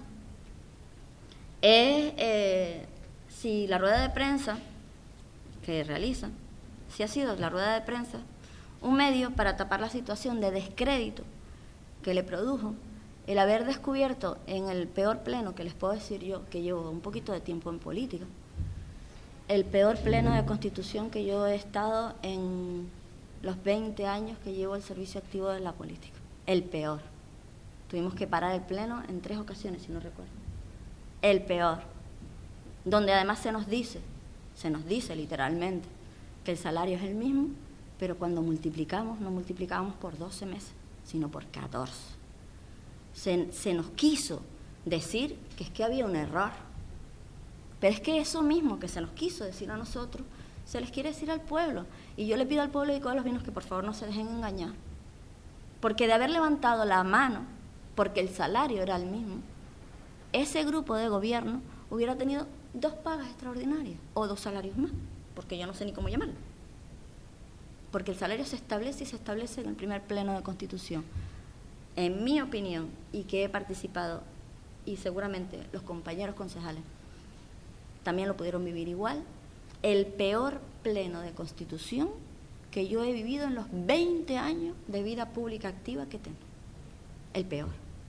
es eh, si la rueda de prensa que realiza, si ha sido la rueda de prensa un medio para tapar la situación de descrédito que le produjo el haber descubierto en el peor pleno, que les puedo decir yo, que llevo un poquito de tiempo en política, el peor pleno de Constitución que yo he estado en los veinte años que llevo el servicio activo de la política. El peor. Tuvimos que parar el pleno en tres ocasiones, si no recuerdo. El peor. Donde además se nos dice, se nos dice literalmente, que el salario es el mismo, pero cuando multiplicamos, no multiplicábamos por doce meses, sino por catorce. Se, se nos quiso decir que es que había un error. Pero es que eso mismo que se nos quiso decir a nosotros, se les quiere decir al pueblo. Y yo le pido al pueblo de Icodo de los Vinos que por favor no se dejen engañar. Porque de haber levantado la mano, porque el salario era el mismo, ese grupo de gobierno hubiera tenido dos pagas extraordinarias o dos salarios más, porque yo no sé ni cómo llamarlo. Porque el salario se establece y se establece en el primer pleno de Constitución. En mi opinión, y que he participado, y seguramente los compañeros concejales también lo pudieron vivir igual, el peor pleno de Constitución que yo he vivido en los veinte años de vida pública activa que tengo. El peor.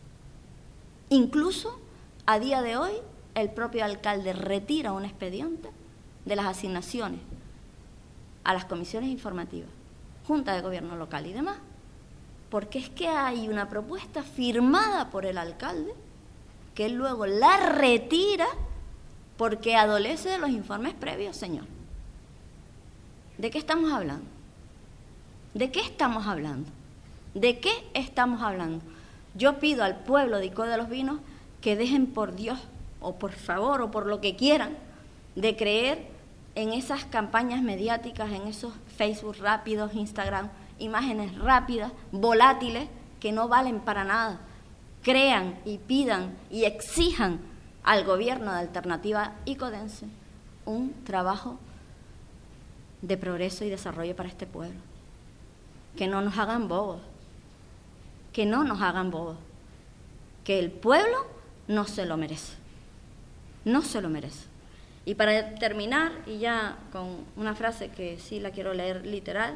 Incluso, a día de hoy, el propio alcalde retira un expediente de las asignaciones a las comisiones informativas, Junta de Gobierno Local y demás, porque es que hay una propuesta firmada por el alcalde que él luego la retira porque adolece de los informes previos, señor. ¿De qué estamos hablando? ¿De qué estamos hablando? ¿De qué estamos hablando? Yo pido al pueblo de Icó de los Vinos que dejen por Dios, o por favor, o por lo que quieran, de creer en esas campañas mediáticas, en esos Facebook rápidos, Instagram, imágenes rápidas, volátiles, que no valen para nada. Crean y pidan y exijan al gobierno de Alternativa Icodense un trabajo de progreso y desarrollo para este pueblo. Que no nos hagan bobos, que no nos hagan bobos, que el pueblo no se lo merece, no se lo merece. Y para terminar, y ya con una frase que sí la quiero leer literal,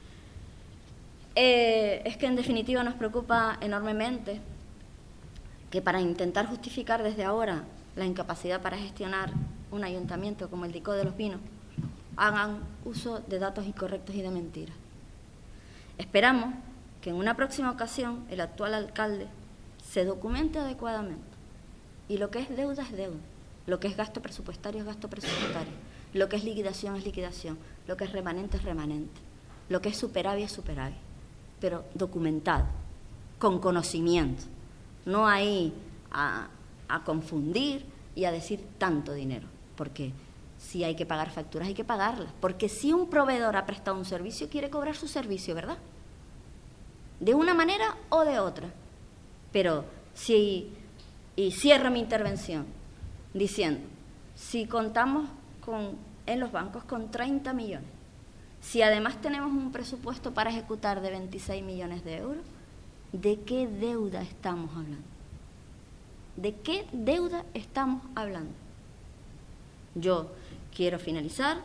eh, es que en definitiva nos preocupa enormemente que para intentar justificar desde ahora la incapacidad para gestionar un ayuntamiento como el de Icó de los Vinos, hagan uso de datos incorrectos y de mentiras. Esperamos que en una próxima ocasión el actual alcalde se documente adecuadamente. Y lo que es deuda es deuda, lo que es gasto presupuestario es gasto presupuestario, lo que es liquidación es liquidación, lo que es remanente es remanente, lo que es superávit es superávit, pero documentado, con conocimiento, no ahí a, a confundir y a decir tanto dinero, porque si hay que pagar facturas hay que pagarlas, porque si un proveedor ha prestado un servicio quiere cobrar su servicio, ¿verdad? De una manera o de otra. Pero si, y cierro mi intervención diciendo, si contamos con, en los bancos con treinta millones, si además tenemos un presupuesto para ejecutar de veintiséis millones de euros, ¿de qué deuda estamos hablando? ¿De qué deuda estamos hablando? Yo quiero finalizar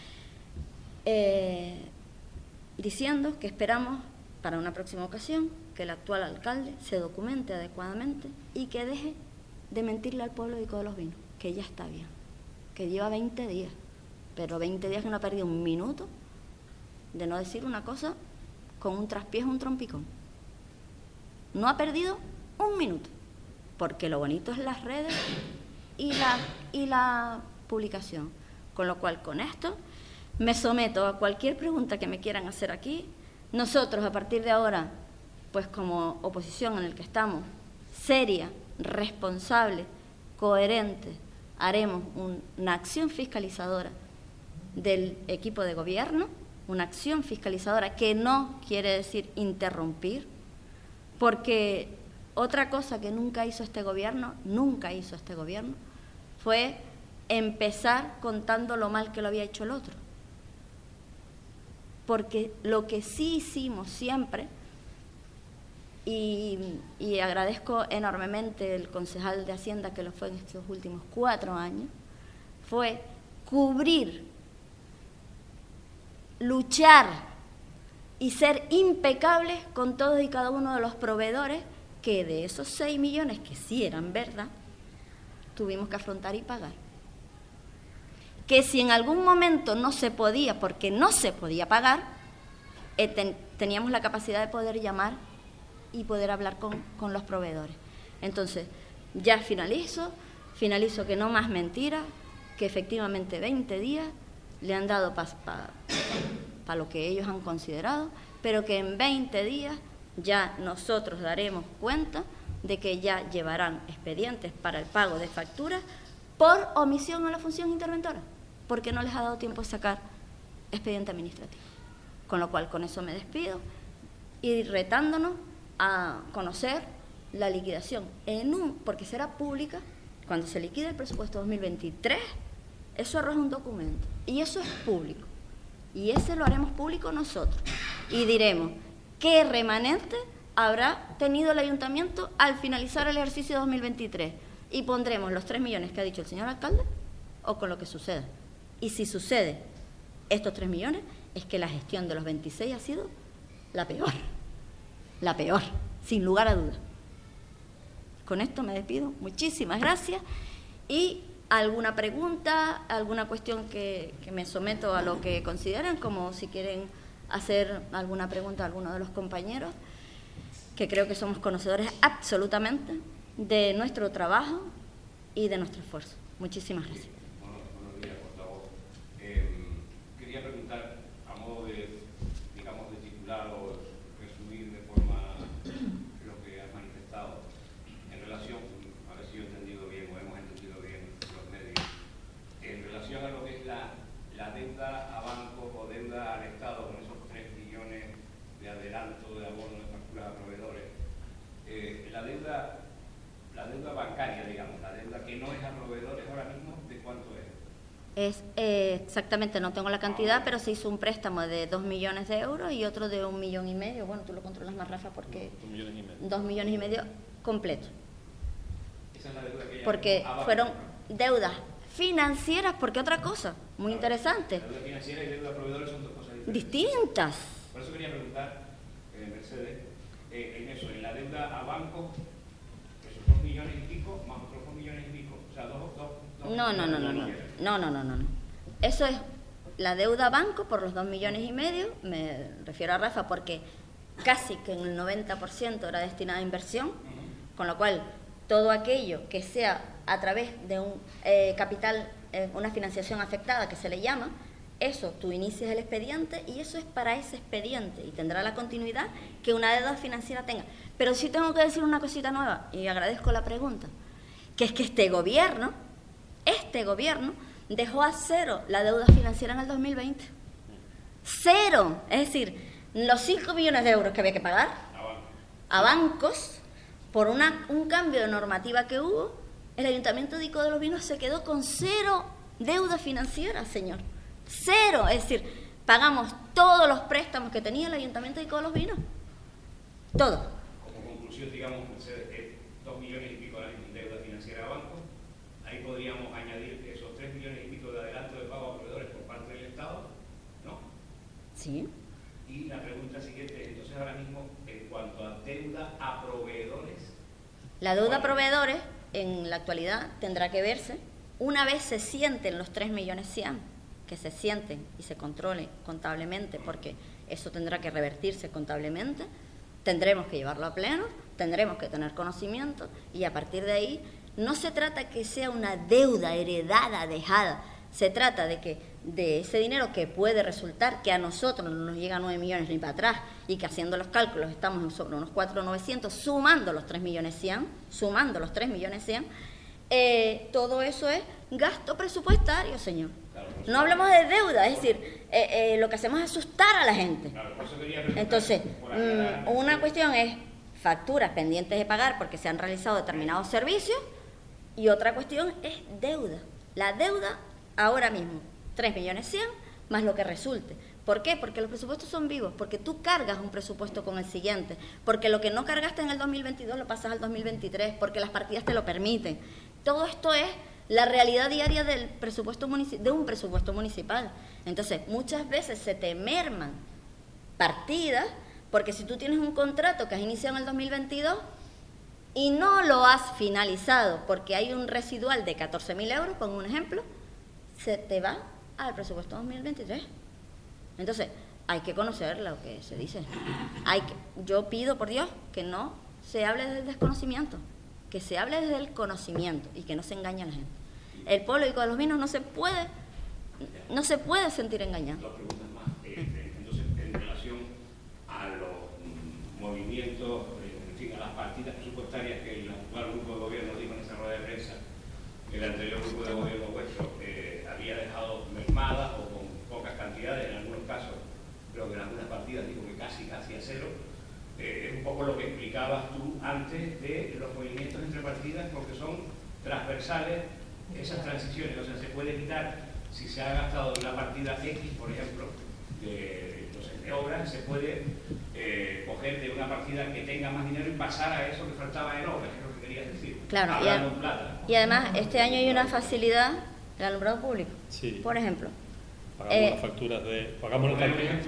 eh, diciendo que esperamos para una próxima ocasión que el actual alcalde se documente adecuadamente y que deje de mentirle al pueblo de Icó de los Vinos, que ya está bien, que lleva veinte días, pero veinte días que no ha perdido un minuto de no decir una cosa con un traspiés o un trompicón. No ha perdido un minuto, porque lo bonito es las redes y la, y la publicación. Con lo cual, con esto, me someto a cualquier pregunta que me quieran hacer aquí. Nosotros, a partir de ahora, pues como oposición en el que estamos, seria, responsable, coherente, haremos un, una acción fiscalizadora del equipo de gobierno, una acción fiscalizadora que no quiere decir interrumpir, porque otra cosa que nunca hizo este gobierno, nunca hizo este gobierno, fue empezar contando lo mal que lo había hecho el otro. Porque lo que sí hicimos siempre, y, y agradezco enormemente el concejal de Hacienda que lo fue en estos últimos cuatro años, fue cubrir, luchar y ser impecables con todos y cada uno de los proveedores que de esos seis millones que sí eran verdad, tuvimos que afrontar y pagar. Que si en algún momento no se podía, porque no se podía pagar, eh, ten, teníamos la capacidad de poder llamar y poder hablar con, con los proveedores. Entonces, ya finalizo, finalizo que no más mentiras, que efectivamente veinte días le han dado para pa, pa lo que ellos han considerado, pero que en veinte días ya nosotros daremos cuenta de que ya llevarán expedientes para el pago de facturas por omisión a la función interventora, porque no les ha dado tiempo a sacar expediente administrativo. Con lo cual, con eso me despido y retándonos a conocer la liquidación, en un, porque será pública, cuando se liquide el presupuesto dos mil veintitrés, eso arroja un documento, y eso es público, y ese lo haremos público nosotros, y diremos qué remanente habrá tenido el ayuntamiento al finalizar el ejercicio dos mil veintitrés, y pondremos los tres millones que ha dicho el señor alcalde, o con lo que suceda. Y si sucede estos tres millones, es que la gestión de los veintiséis ha sido la peor, la peor, sin lugar a dudas. Con esto me despido. Muchísimas gracias. Y alguna pregunta, alguna cuestión que, que me someto a lo que consideren, como si quieren hacer alguna pregunta a alguno de los compañeros, que creo que somos conocedores absolutamente de nuestro trabajo y de nuestro esfuerzo. Muchísimas gracias. Bueno, buenos días, portavoz. Eh, quería preguntar, a modo de, digamos, de titular o resumir de forma lo que has manifestado, en relación, a ver si yo he entendido bien o hemos entendido bien los medios, en relación a lo que es la, la deuda a bancos o deuda al Estado, con esos tres millones de adelanto de abono de facturas a proveedores, eh, la deuda la deuda bancaria, digamos, la deuda que no es a proveedores ahora mismo, ¿de cuánto es? Es eh, exactamente, no tengo la cantidad, pero se hizo un préstamo de dos millones de euros y otro de un millón y medio. Bueno, tú lo controlas más, Rafa, porque... Dos millones y medio. Dos millones y medio completo. Esa es la deuda que ya Porque fueron deudas financieras, porque otra cosa, muy ver, interesante. Deuda financiera y deuda a proveedores son dos cosas diferentes. Distintas. Por eso quería preguntar, eh, Mercedes, eh, en eso, en la deuda a bancos, esos dos millones y pico, más otros dos millones y pico, o sea, dos... dos, dos No, no, no, no, no, no, no, no, no, no. Eso es la deuda a banco por los dos millones y medio, me refiero a Rafa, porque casi que en el noventa por ciento era destinada a inversión, uh-huh. Con lo cual todo aquello que sea a través de un eh, capital, eh, una financiación afectada que se le llama, eso tú inicias el expediente y eso es para ese expediente y tendrá la continuidad que una deuda financiera tenga. Pero sí tengo que decir una cosita nueva y agradezco la pregunta, que es que este gobierno, este gobierno dejó a cero la deuda financiera en el dos mil veinte. Cero. Es decir, los cinco millones de euros que había que pagar a bancos por una, un cambio de normativa que hubo, el Ayuntamiento de Ico de los Vinos se quedó con cero deuda financiera, señor. Cero. Es decir, pagamos todos los préstamos que tenía el Ayuntamiento de Ico de los Vinos. Todo. Como conclusión, digamos, Mercedes, eh, dos millones y pico de deuda financiera a bancos, ahí podríamos añadir esos tres millones y pico de adelanto de pago a proveedores por parte del Estado, ¿no? Sí. Y la pregunta siguiente es, entonces ahora mismo, en cuanto a deuda a proveedores... La deuda a proveedores, en la actualidad, tendrá que verse, una vez se sienten los tres millones cien, que se sienten y se controlen contablemente, porque eso tendrá que revertirse contablemente, tendremos que llevarlo a pleno, tendremos que tener conocimiento, y a partir de ahí, no se trata que sea una deuda heredada, dejada, se trata de que de ese dinero que puede resultar, que a nosotros no nos llega a nueve millones ni para atrás, y que haciendo los cálculos estamos sobre unos cuatro millones novecientos, sumando los tres millones cien, sumando los tres millones cien, eh, todo eso es gasto presupuestario, señor. No hablamos de deuda, es decir, eh, eh, lo que hacemos es asustar a la gente. Entonces, mmm, una cuestión es facturas pendientes de pagar porque se han realizado determinados servicios, y otra cuestión es deuda. La deuda ahora mismo, tres millones cien más lo que resulte. ¿Por qué? Porque los presupuestos son vivos, porque tú cargas un presupuesto con el siguiente, porque lo que no cargaste en el dos mil veintidós lo pasas al dos mil veintitrés, porque las partidas te lo permiten. Todo esto es la realidad diaria del presupuesto munici- de un presupuesto municipal. Entonces, muchas veces se te merman partidas, porque si tú tienes un contrato que has iniciado en el dos mil veintidós y no lo has finalizado porque hay un residual de catorce mil euros, pongo un ejemplo, se te va al presupuesto dos mil veintitrés. Entonces, hay que conocer lo que se dice. Hay que, yo pido, por Dios, que no se hable desde el desconocimiento, que se hable desde el conocimiento y que no se engañe a la gente. El pueblo de Ico de los Vinos no se puede, no se puede sentir engañado. Dos preguntas más. Eh, entonces, en relación a los mm, movimientos, en fin, a las partidas presupuestarias que el actual grupo de gobierno dijo en esa rueda de prensa, que el anterior grupo de gobierno vuestro eh, había dejado mermadas o con pocas cantidades, en algunos casos, creo que en algunas partidas dijo que casi, casi a cero. Eh, es un poco lo que explicabas tú antes de los movimientos entre partidas, porque son transversales esas transiciones. O sea, se puede evitar, si se ha gastado de una partida X, por ejemplo, de, no sé, de obras, se puede eh, coger de una partida que tenga más dinero y pasar a eso que faltaba en obras, que es lo que querías decir. Claro, y, a, plata. Y además, este año hay una facilidad del alumbrado público. Sí. Por ejemplo. Pagamos eh, las facturas de... Pagamos por las ejemplo,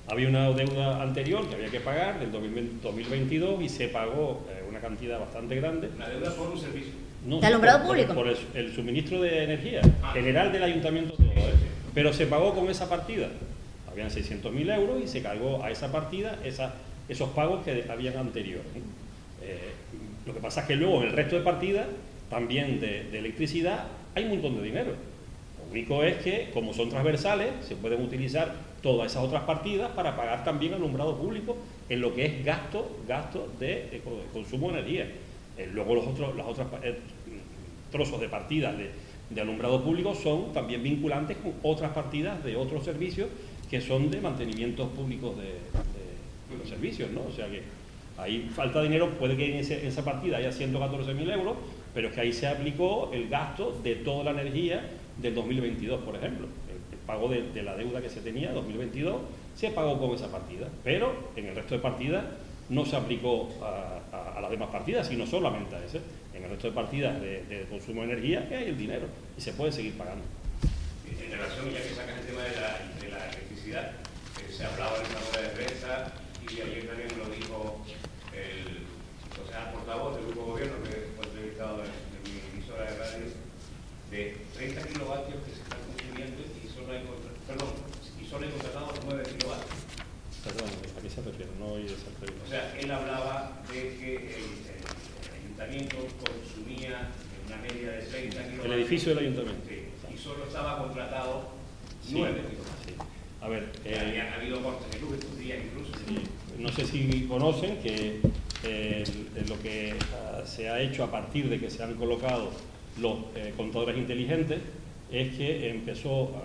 Había una deuda anterior que había que pagar del dos mil veintidós y se pagó eh, una cantidad bastante grande. ¿Una deuda por un servicio? No, ¿De alumbrado por, público? Por, por el, el suministro de energía ah. general del ayuntamiento todo, ¿eh? Pero se pagó con esa partida. Habían seiscientos mil euros y se cargó a esa partida esa, esos pagos que habían anteriores. Eh, lo que pasa es que luego en el resto de partidas, también de, de electricidad, hay un montón de dinero. Lo único es que, como son transversales, se pueden utilizar todas esas otras partidas para pagar también alumbrado público en lo que es gasto, gasto de, de, de consumo de energía. Eh, luego los otros, las otras eh, trozos de partidas de, de alumbrado público son también vinculantes con otras partidas de otros servicios que son de mantenimientos públicos de, de, de los servicios, ¿no? O sea que ahí falta dinero, puede que en, ese, en esa partida haya ciento catorce mil euros, pero es que ahí se aplicó el gasto de toda la energía del dos mil veintidós, por ejemplo. El, el pago de, de la deuda que se tenía, dos mil veintidós, se pagó con esa partida, pero en el resto de partidas no se aplicó a, a, a las demás partidas, sino solamente a ese. En el resto de partidas de, de consumo de energía que hay el dinero y se puede seguir pagando. En relación, ya que sacas el tema de la, de la electricidad, eh, se hablaba en esta rueda de prensa y ayer también lo dijo el, o sea, portavoz del grupo gobierno que fue entrevistado en, en mi emisora de radio, de treinta kilovatios que se están consumiendo y solo hay, perdón, y solo hay contratados nueve kilovatios. Perdón, ¿a qué se refiere? No oí esa entrevista. O sea, él hablaba de que el, el, el ayuntamiento consumía en una media de treinta kilovatios. El edificio del ayuntamiento. Sí, y solo estaba contratado nueve kilovatios. Sí. A ver, eh, habían habido cortes de luz estos días incluso. Sí. No sé si conocen que eh, lo que uh, se ha hecho a partir de que se han colocado los eh, contadores inteligentes es que empezó uh,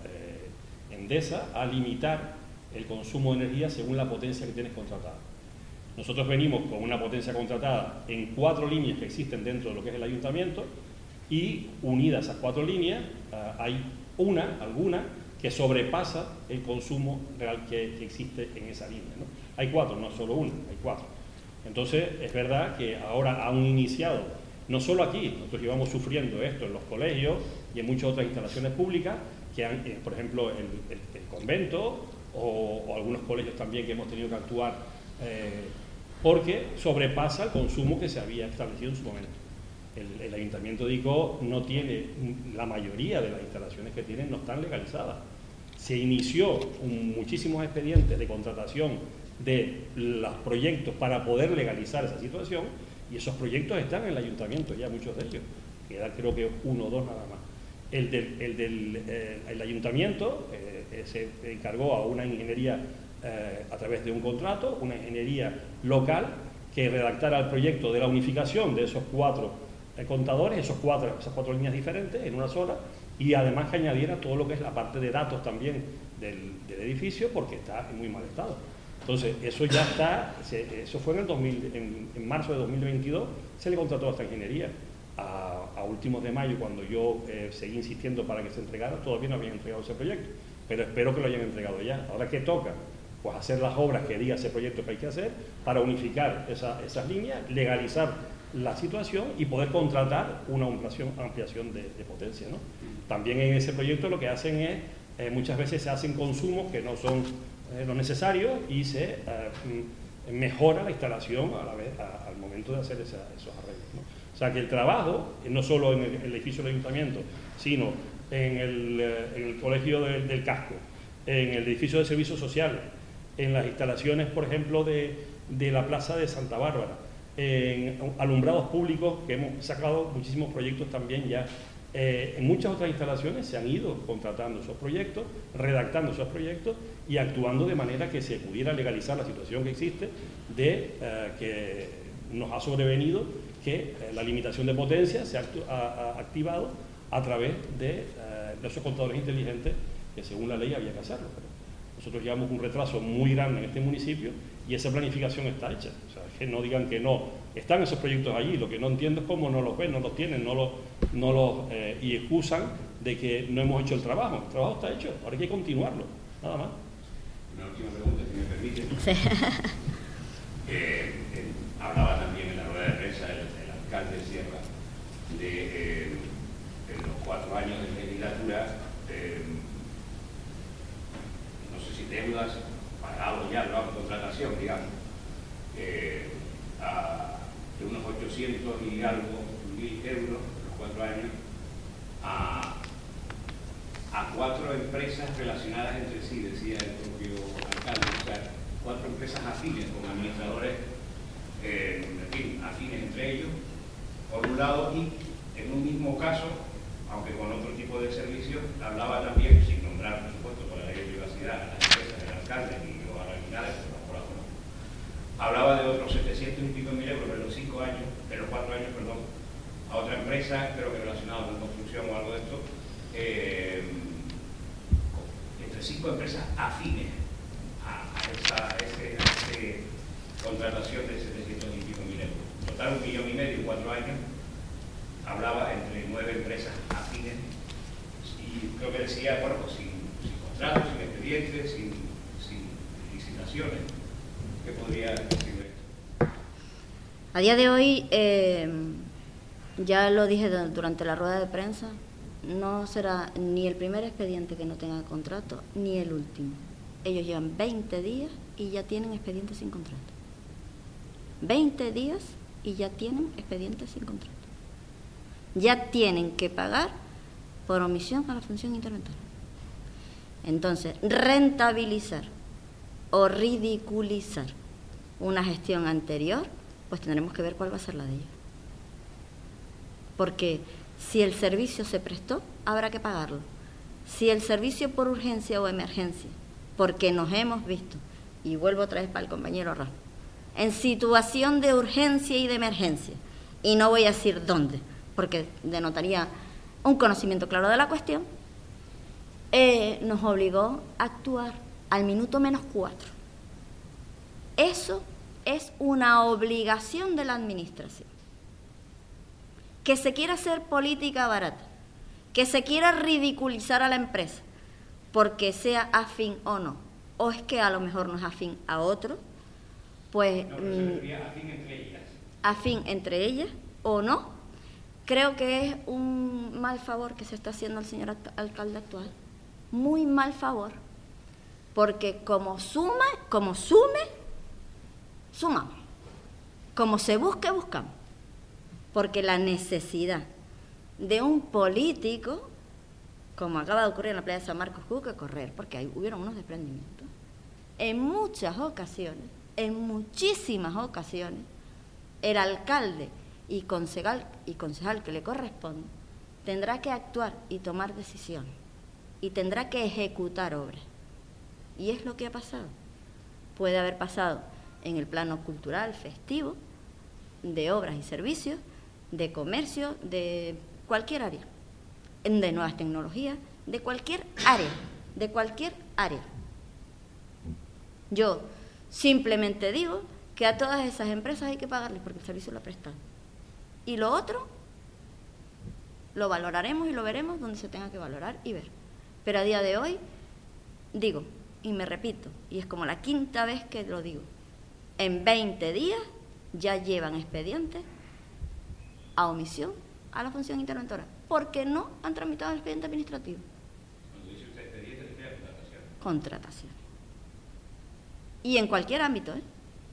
eh, Endesa a limitar el consumo de energía según la potencia que tienes contratada. Nosotros venimos con una potencia contratada en cuatro líneas que existen dentro de lo que es el ayuntamiento y unidas a esas cuatro líneas uh, hay una, alguna, que sobrepasa el consumo real que, que existe en esa línea, ¿no? Hay cuatro, no solo una, hay cuatro. Entonces, es verdad que ahora han iniciado, no solo aquí, nosotros llevamos sufriendo esto en los colegios y en muchas otras instalaciones públicas, que han, eh, por ejemplo, el, el, el convento o, o algunos colegios también que hemos tenido que actuar eh, porque sobrepasa el consumo que se había establecido en su momento. El, el Ayuntamiento de Icó no tiene, la mayoría de las instalaciones que tienen no están legalizadas. Se inició un, muchísimos expedientes de contratación de los proyectos para poder legalizar esa situación y esos proyectos están en el Ayuntamiento ya, muchos de ellos. Queda creo que uno o dos nada más. El del, el del eh, el Ayuntamiento eh, se encargó a una ingeniería eh, a través de un contrato, una ingeniería local que redactara el proyecto de la unificación de esos cuatro contadores, esos cuatro, esas cuatro líneas diferentes en una sola, y además que añadiera todo lo que es la parte de datos también del, del edificio, porque está en muy mal estado. Entonces, eso ya está, se, eso fue en, el dos mil, en, en marzo de dos mil veintidós, se le contrató a esta ingeniería. A, a últimos de mayo, cuando yo eh, seguí insistiendo para que se entregara, todavía no habían entregado ese proyecto, pero espero que lo hayan entregado ya. Ahora, ¿qué toca? Pues hacer las obras que diga ese proyecto que hay que hacer para unificar esa, esas líneas, legalizar la situación y poder contratar una ampliación, ampliación de, de potencia, ¿no? También en ese proyecto lo que hacen es, eh, muchas veces se hacen consumos que no son eh, lo necesario y se eh, mejora la instalación a la vez, a, al momento de hacer esa, esos arreglos, ¿no? O sea que el trabajo, no solo en el, el edificio del ayuntamiento, sino en el, en el colegio del, del casco, en el edificio de servicios sociales, en las instalaciones, por ejemplo, de, de la plaza de Santa Bárbara, en alumbrados públicos, que hemos sacado muchísimos proyectos también ya. Eh, en muchas otras instalaciones se han ido contratando esos proyectos, redactando esos proyectos y actuando de manera que se pudiera legalizar la situación que existe de eh, que nos ha sobrevenido que eh, la limitación de potencia se ha, ha, ha activado a través de, eh, de esos contadores inteligentes que según la ley había que hacerlo. Pero nosotros llevamos un retraso muy grande en este municipio y esa planificación está hecha. O sea, que no digan que no. Están esos proyectos allí. Lo que no entiendo es cómo no los ven, no los tienen, no los, no los eh, y excusan de que no hemos hecho el trabajo. El trabajo está hecho, ahora hay que continuarlo. Nada más. Una última pregunta, si me permite. Sí. Eh, eh, hablaba también en la rueda de prensa el, el alcalde Sierra de, eh, de los cuatro años de legislatura, eh, no sé si deudas para y algo mil euros los cuatro años a, a cuatro empresas relacionadas entre sí, decía el propio alcalde, o sea, cuatro empresas afines con administradores, eh, en fin, afines entre ellos, por un lado, y en un mismo caso, aunque con otro tipo de servicios, hablaba también, sin nombrar, por supuesto, por la ley de privacidad, a las empresas del alcalde y los originales, por la no. Hablaba de otros setecientos y pico mil euros en los cinco años, en los cuatro años, perdón, a otra empresa, creo que relacionada con construcción o algo de esto, eh, entre cinco empresas afines a, a esa a ese, a ese contratación de setecientos y pico mil euros. Total, un millón y medio, cuatro años. Hablaba entre nueve empresas afines y creo que decía, bueno, pues sin, sin contratos, sin expedientes, sin, sin licitaciones. ¿Qué podría decirme esto? A día de hoy, eh, ya lo dije durante la rueda de prensa, no será ni el primer expediente que no tenga contrato, ni el último. Ellos llevan veinte días y ya tienen expedientes sin contrato. veinte días y ya tienen expedientes sin contrato. Ya tienen que pagar por omisión a la función interventora. Entonces, rentabilizar o ridiculizar una gestión anterior, pues tendremos que ver cuál va a ser la de ellos. Porque si el servicio se prestó, habrá que pagarlo. Si el servicio por urgencia o emergencia, porque nos hemos visto, y vuelvo otra vez para el compañero Rafa, en situación de urgencia y de emergencia, y no voy a decir dónde, porque denotaría un conocimiento claro de la cuestión, eh, nos obligó a actuar al minuto menos cuatro. Eso es una obligación de la administración. Que se quiera hacer política barata, que se quiera ridiculizar a la empresa, porque sea afín o no, o es que a lo mejor no es afín a otro, pues... No, pero se refería a afín entre ellas. Afín entre ellas o no. Creo que es un mal favor que se está haciendo al señor alcalde actual. Muy mal favor. Porque como suma, como sume, sumamos. Como se busque, buscamos. Porque la necesidad de un político, como acaba de ocurrir en la playa de San Marcos, hubo que correr, porque ahí hubieron unos desprendimientos. En muchas ocasiones, en muchísimas ocasiones, el alcalde y concejal, y concejal que le corresponde, tendrá que actuar y tomar decisiones, y tendrá que ejecutar obras. Y es lo que ha pasado. Puede haber pasado en el plano cultural, festivo, de obras y servicios, de comercio, de cualquier área, de nuevas tecnologías, de cualquier área, de cualquier área. Yo simplemente digo que a todas esas empresas hay que pagarles porque el servicio lo ha prestado. Y lo otro, lo valoraremos y lo veremos donde se tenga que valorar y ver. Pero a día de hoy, digo, y me repito, y es como la quinta vez que lo digo, en veinte días ya llevan expedientes a omisión a la función interventora, porque no han tramitado el expediente administrativo. Cuando dice usted expediente, ¿se refiere a contratación? Contratación. Y en cualquier ámbito, ¿eh?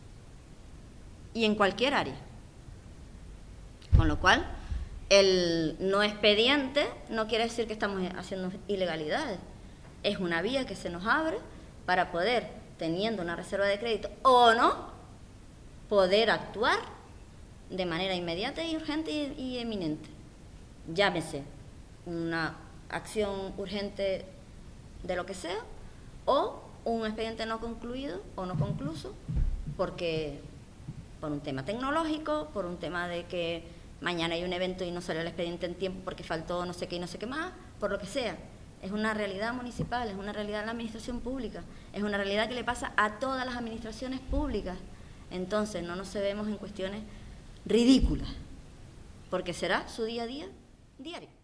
Y en cualquier área. Con lo cual, el no expediente no quiere decir que estamos haciendo ilegalidades. Es una vía que se nos abre para poder, teniendo una reserva de crédito o no, poder actuar de manera inmediata y urgente y, y eminente. Llámese una acción urgente de lo que sea o un expediente no concluido o no concluso porque por un tema tecnológico, por un tema de que mañana hay un evento y no sale el expediente en tiempo porque faltó no sé qué y no sé qué más, por lo que sea. Es una realidad municipal, es una realidad de la administración pública, es una realidad que le pasa a todas las administraciones públicas. Entonces no nos cebemos en cuestiones ridículas, porque será su día a día diario.